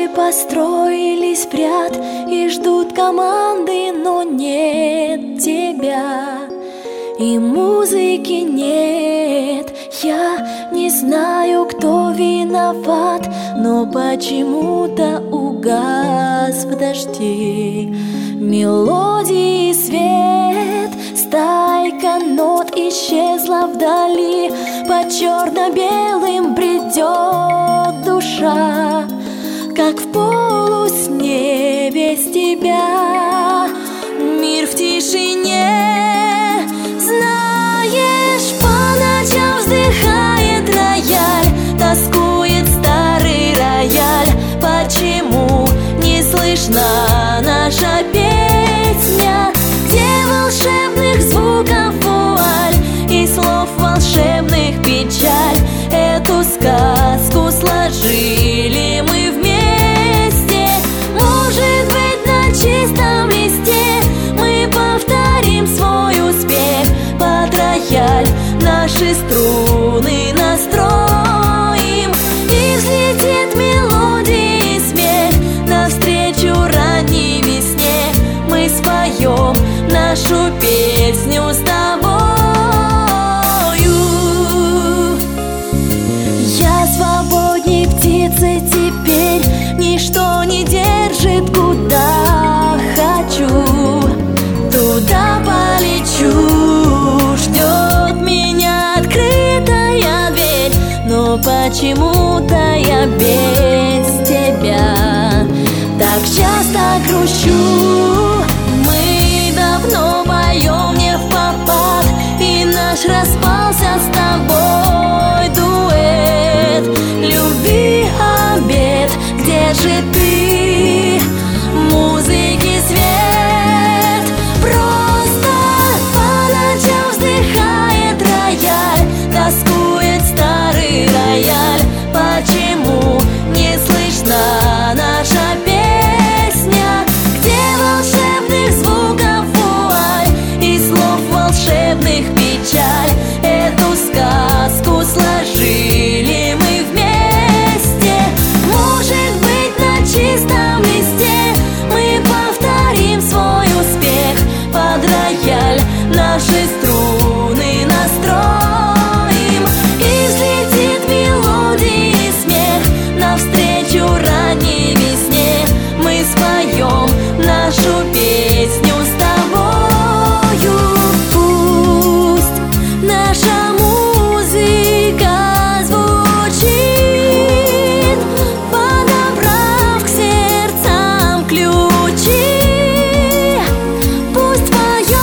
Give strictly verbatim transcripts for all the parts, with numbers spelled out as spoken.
Наши построились в ряд и ждут команды, но нет тебя, и музыки нет. Я не знаю, кто виноват, но почему-то угас в дожде мелодии свет. Стайка нот исчезла вдали, по черно-белым бредет душа, как в полусне без тебя. Мир в тишине, знаешь, по ночам вздыхает рояль, тоскует старый рояль. Почему не слышна наша песня, где волшебных звуков вуаль и слов волшебных печаль? Эту сказку сложили мы вместе. Может быть, на чистом листе мы повторим свой успех. Под рояль наши струны настроим, и взлетит мелодия и смех. Навстречу ранней весне мы споем нашу песню с тобою. Я свободней птицы теперь, ничто не держит, куда хочу, туда полечу. Ждет меня открытая дверь, но почему-то я без тебя так часто грущу. Мы давно поем не впопад, и наш распался с тобой дуэт. Любви обет, где же ты, музыки свет? Просто по ночам вздыхает рояль, тоскует старый рояль. Почему не слышна наша песня, где волшебных звуков вуаль и слов волшебных печаль? Эту сказку сложили мы вместе. Может быть, на чистом листе мы повторим свой успех. Под рояль наши струны настроим, и взлетит мелодия и смех. Навстречу ранней весне мы споем нашу песню с тобою. Пусть наша музыка звучит, подобрав к сердцам ключи. Пусть поет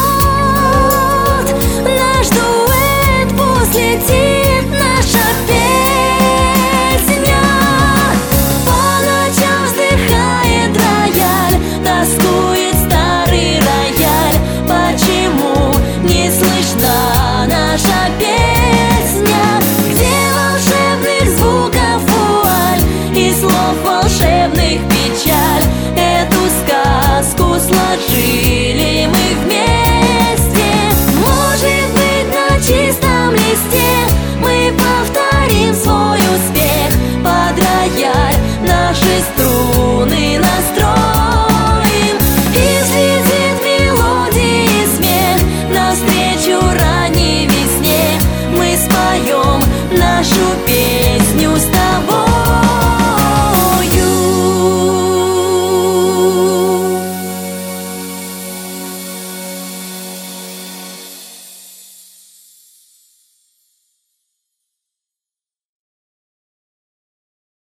наш дуэт, пусть летит наша песня. По ночам вздыхает рояль, тоскует старый рояль. Почему не слышна наша песня, где волшебных звуков вуаль и слов волшебных печаль? Эту сказку сложили